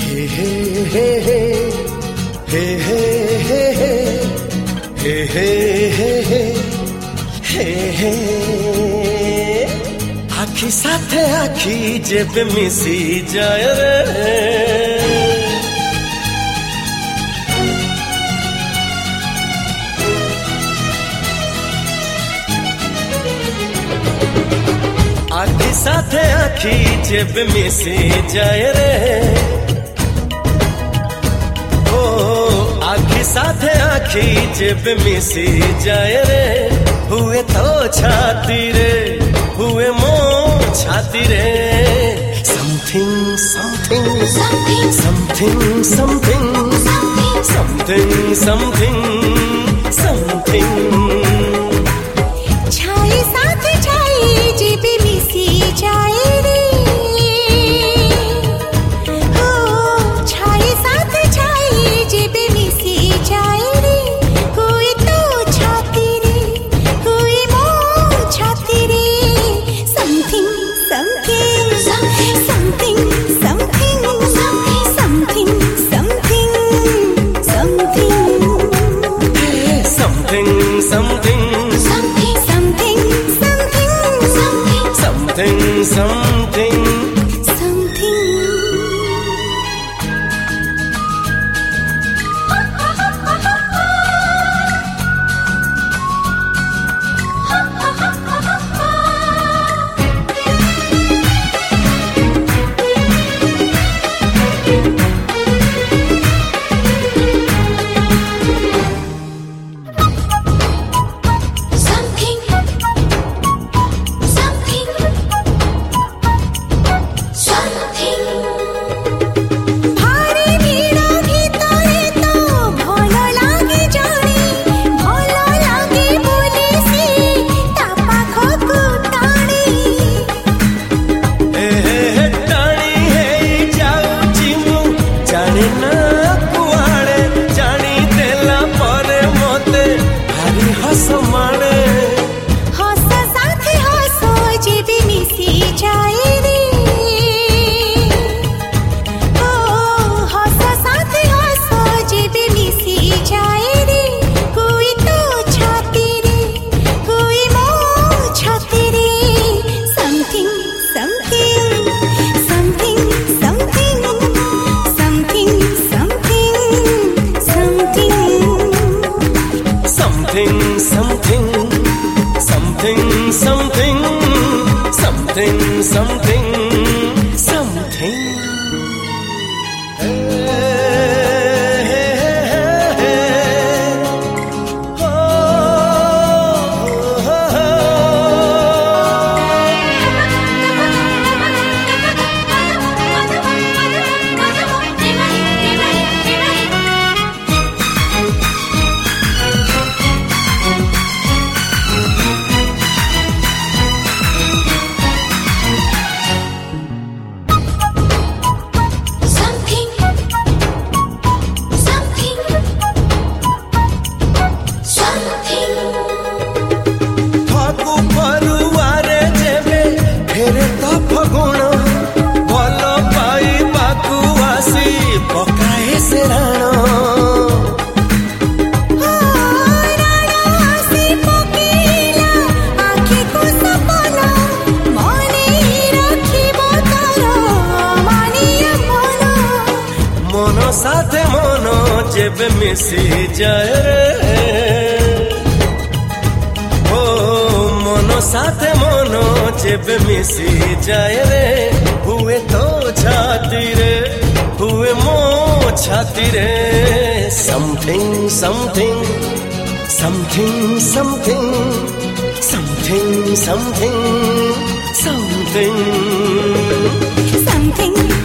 आखि साथे आखि जेबे मिसी जाए रे आखि साथे आखि जेबे मिसी जाए रे ओ आखि साथे आखि जेबे मिसी जाए रे हुए तो छाती रे हुए मो छाती रे something something something something something something something छाई साथ छाई जेबे मिसी जाए रे ओ छाई साथ छाई जेबे मिसी जाए रे कोई तो छाती रे कोई मो छाती रे something something something something something something something something something something साथे मनो जेबे मिसी जाए रे ओ मनो साथे मनो जेबे मिसी जाए रे हुए तो छाती रे हुए मो छाती रे something something something something something something something something